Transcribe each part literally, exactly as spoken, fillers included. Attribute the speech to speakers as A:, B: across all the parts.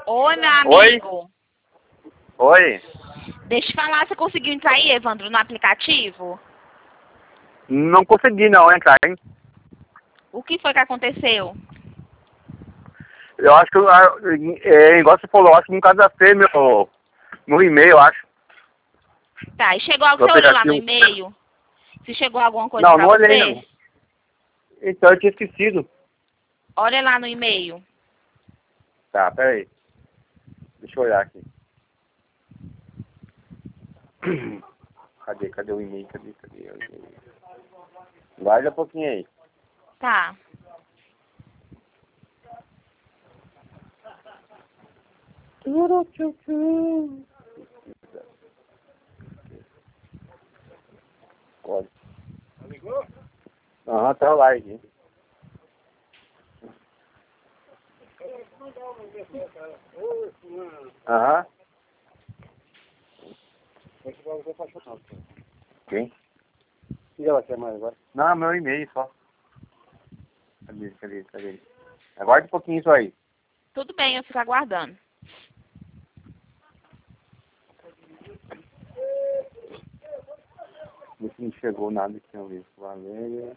A: Oi, meu
B: Oi?
A: amigo.
B: Oi?
A: Deixa eu te falar, você conseguiu entrar aí, Evandro, no aplicativo?
B: Não consegui não entrar, hein?
A: O que foi que aconteceu?
B: Eu acho que, ah, é, igual você falou, eu acho que não cadastrei meu, meu e-mail, eu acho.
A: Tá, e chegou algo,
B: No
A: você olhou lá no
B: aplicativo.
A: e-mail? Se chegou alguma coisa
B: Não,
A: pra
B: não olhei
A: você?
B: não. Então eu tinha esquecido.
A: Olha lá no e-mail.
B: Tá, peraí. Deixa eu olhar aqui. Cadê, cadê o e-mail? Cadê, cadê o e-mail? Guarda um pouquinho aí.
A: Tá.
B: Pode. Ligou? Aham, tá lá aqui. Aham. Quem? O que ela quer mais agora? Não, meu e-mail só. Cadê, cadê, cadê? Aguarde um pouquinho isso aí.
A: Tudo bem, eu fico aguardando.
B: Não chegou nada aqui, não vi. Valéria.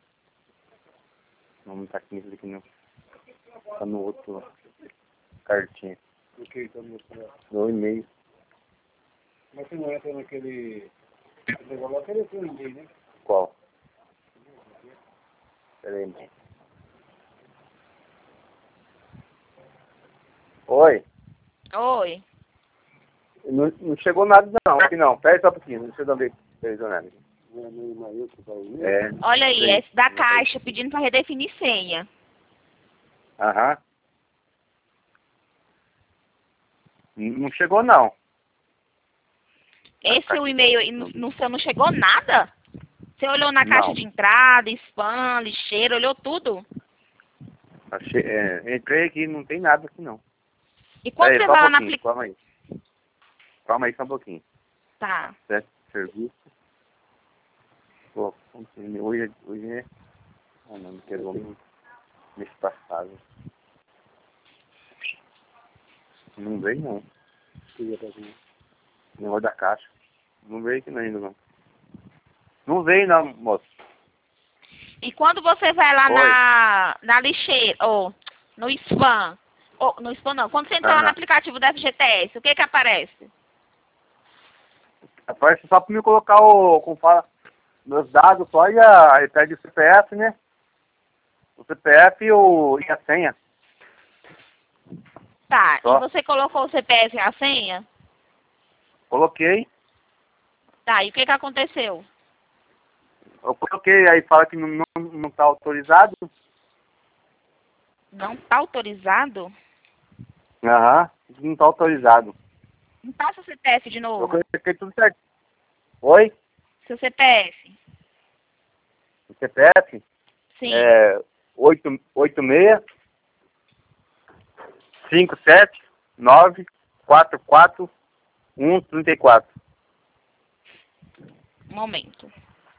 B: Não tá aqui, aqui não. Tá no outro cartinha. O que tá no outro? No e-mail. Mas você não entra naquele... Negócio lá, aquele seu e-mail, né? Qual? Peraí, mãe. Oi?
A: Oi.
B: Não, não chegou nada não, aqui não. Pera só um pouquinho, deixa eu dar uma vez. É.
A: Olha aí,
B: Sim.
A: esse da caixa pedindo pra redefinir senha.
B: Aham. Não chegou não.
A: Esse seu e-mail aí, no, no seu não chegou nada? Você olhou na caixa
B: Não.
A: de entrada, spam, lixeiro, olhou tudo?
B: Achei, é, entrei aqui, não tem nada aqui não.
A: E quando
B: Peraí,
A: você
B: só
A: vai
B: um
A: lá na
B: pouquinho,
A: aplicação...
B: calma aí. Calma aí só um pouquinho.
A: Tá.
B: Certo, serviço. Pô, hoje, é- hoje é... Ah não, não quero homem mês passado. Não veio não. Negócio da caixa. Não veio aqui não ainda não. Não veio não, moço.
A: E quando você vai lá
B: Oi.
A: na, na lixeira, ou no spam, ou no spam não, quando você entra lá no
B: Ah,
A: aplicativo da F G T S, o que que aparece?
B: aparece só pra me colocar o, como fala, meus dados só e a, aí pede o C P F, né? O C P F e, o, e a senha.
A: Tá,
B: Só.
A: e você colocou o C P F e a senha?
B: Coloquei.
A: Tá, e o que que aconteceu?
B: Eu coloquei, aí fala que não, não, não tá autorizado.
A: Não tá autorizado?
B: Aham, não tá autorizado.
A: Me passa o C P F de
B: Eu
A: novo.
B: coloquei tudo certo. Oi?
A: Seu C P F.
B: O C P F?
A: Sim.
B: É oito seis cinco sete nove quatro quatro um três quatro.
A: Um momento.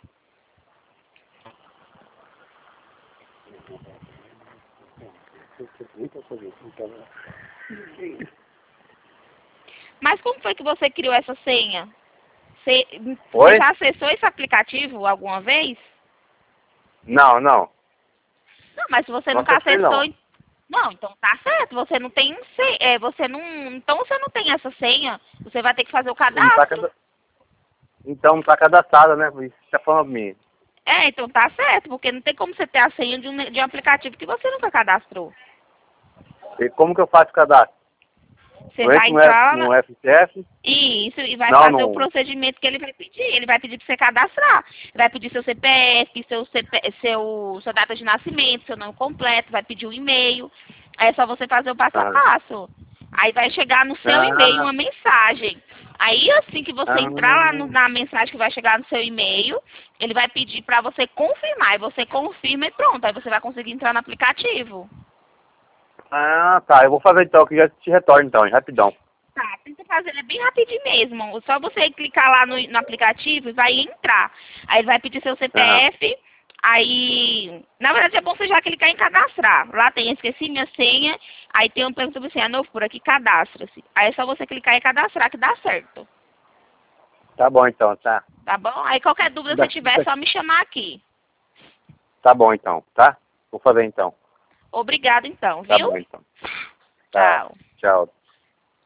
A: Mas como foi que você criou essa senha? Você,
B: Oi?
A: você já acessou esse aplicativo alguma vez?
B: Não, não.
A: Não, mas se você
B: Não
A: nunca
B: acessei,
A: acessou...
B: não.
A: Não, então tá certo. Você não tem... se- É, você não... Então você não tem essa senha. Você vai ter que fazer o
B: Não tá
A: cadastro.
B: cada... Então não tá cadastrada, né? Isso que tá falando pra mim.
A: É, então tá certo. Porque não tem como você ter a senha de um, de um aplicativo que você nunca cadastrou.
B: E como que eu faço o cadastro?
A: Você
B: Eu
A: vai
B: entro no, F,
A: entrar lá...
B: no F C F?
A: Isso, e vai
B: Não,
A: fazer o
B: não.
A: procedimento que ele vai pedir. Ele vai pedir para você cadastrar. Ele vai pedir seu C P F, seu, C P, seu sua data de nascimento, seu nome completo, vai pedir o e-mail. Aí é só você fazer o passo a
B: Ah.
A: passo. Aí vai chegar no seu
B: Ah.
A: e-mail uma mensagem. Aí assim que você
B: Ah.
A: entrar lá no, na mensagem que vai chegar no seu e-mail, ele vai pedir para você confirmar. E você confirma e pronto. Aí você vai conseguir entrar no aplicativo.
B: Ah, tá. Eu vou fazer então, que já te retorno então, rapidão.
A: Tá, tenta fazer, ele é bem rapidinho mesmo. Só você clicar lá no, no aplicativo e vai entrar. Aí ele vai pedir seu C P F, Aí, na verdade é bom você já clicar em cadastrar. Lá tem esqueci minha senha, aí tem um pergunta sobre senha novo por aqui, cadastra-se. Aí é só você clicar em cadastrar que dá certo.
B: Tá bom então, tá?
A: Tá bom? Aí qualquer dúvida que você tiver é só me chamar aqui.
B: Tá bom então, tá? Vou fazer então.
A: Obrigado então,
B: Tá
A: viu?
B: bom então. Tá.
A: Tchau.
B: Tchau.